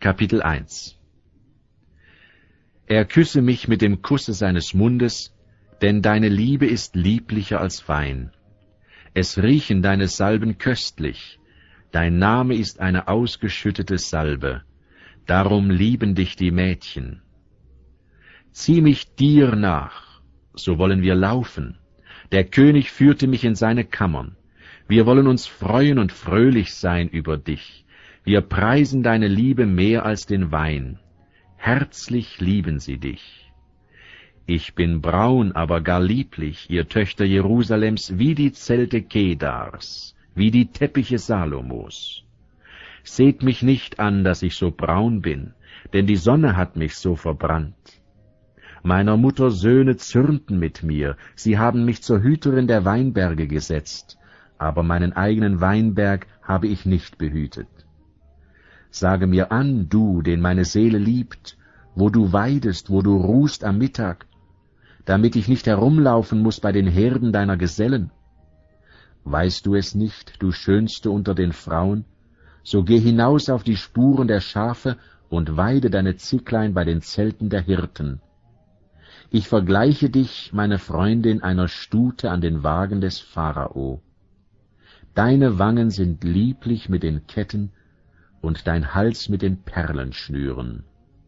Kapitel 1. Er küsse mich mit dem Kusse seines Mundes, denn deine Liebe ist lieblicher als Wein. Es riechen deine Salben köstlich, dein Name ist eine ausgeschüttete Salbe, darum lieben dich die Mädchen. Zieh mich dir nach, so wollen wir laufen. Der König führte mich in seine Kammern. Wir wollen uns freuen und fröhlich sein über dich. Wir preisen deine Liebe mehr als den Wein. Herzlich lieben sie dich. Ich bin braun, aber gar lieblich, ihr Töchter Jerusalems, wie die Zelte Kedars, wie die Teppiche Salomos. Seht mich nicht an, dass ich so braun bin, denn die Sonne hat mich so verbrannt. Meiner Mutter Söhne zürnten mit mir, sie haben mich zur Hüterin der Weinberge gesetzt, aber meinen eigenen Weinberg habe ich nicht behütet. Sage mir an, du, den meine Seele liebt, wo du weidest, wo du ruhst am Mittag, damit ich nicht herumlaufen muß bei den Herden deiner Gesellen. Weißt du es nicht, du Schönste unter den Frauen? So geh hinaus auf die Spuren der Schafe und weide deine Zicklein bei den Zelten der Hirten. Ich vergleiche dich, meine Freundin, einer Stute an den Wagen des Pharao. Deine Wangen sind lieblich mit den Ketten und dein Hals mit den Perlenschnüren.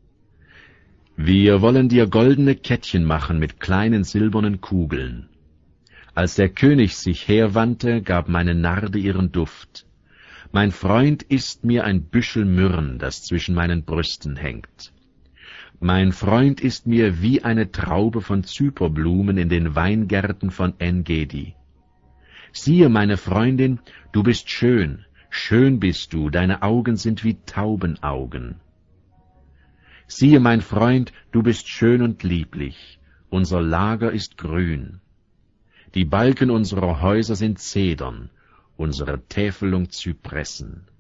Wir wollen dir goldene Kettchen machen mit kleinen silbernen Kugeln. Als der König sich herwandte, gab meine Narde ihren Duft. Mein Freund ist mir ein Büschel Myrrhen, das zwischen meinen Brüsten hängt. Mein Freund ist mir wie eine Traube von Zyperblumen in den Weingärten von En-Gedi. Siehe, meine Freundin, du bist schön, schön bist du, deine Augen sind wie Taubenaugen. Siehe, mein Freund, du bist schön und lieblich, unser Lager ist grün. Die Balken unserer Häuser sind Zedern, unsere Täfelung Zypressen.